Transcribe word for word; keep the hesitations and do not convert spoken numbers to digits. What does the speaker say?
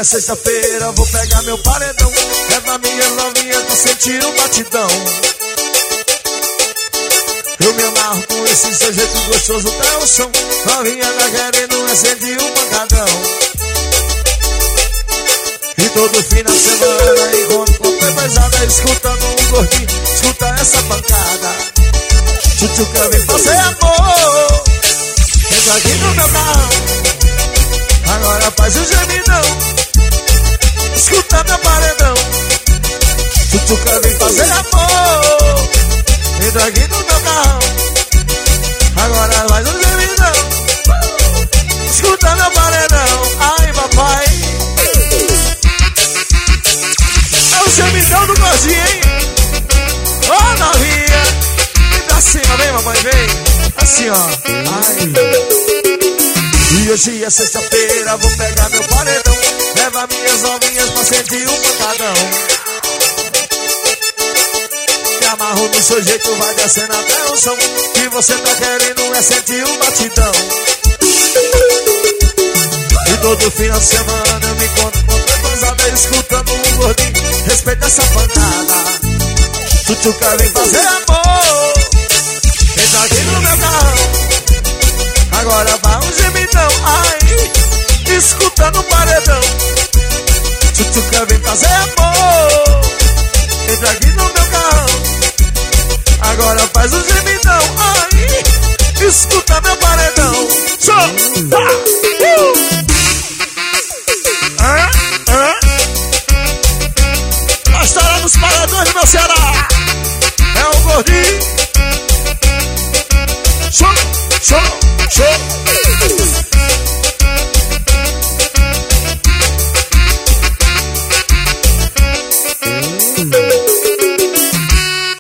é sexta-feira, vou pegar meu paredão. Leva minhas novinhas pra sentir o batidão. Eu me amarro com esse seu jeito gostoso até o chão. Novinha tá querendo acender um pancadão. E todo final de semana encontro com a pesada, escutando um gordinho, escuta essa pancada. Tchutchuca vem fazer amor. Entra aqui no meu carro, agora faz o gemidão. Escuta meu paredão. Tchutchuca vem fazer amor. Entra aqui no meu carro, agora faz o gemidão. Escuta meu paredão. Ai papai, é o gemidão do gordinho, hein? Ô oh, novinha, vem pra cima, vem mamãe, vem. Assim ó, ai. E hoje é sexta-feira, vou pegar meu paredão. Leva minhas novinhas pra sentir um pancadão. Me amarro no seu jeito, vai descendo até o chão. Que você tá querendo é sentir um batidão. E todo final de semana eu me encontro com a pesada, escutando um gordinho, respeita essa pancada. Tchutchuca vem fazer amor. Entra aqui no meu carro, agora vai um gemidão. Ai, escutando o paredão. Tchutchuca vem fazer amor. Entra aqui no meu carro, agora faz um gemidão. Ai, escuta meu paredão. Solta! Uh! Ah, ah. Nós estaremos nos paredões do meu Ceará. É o gordinho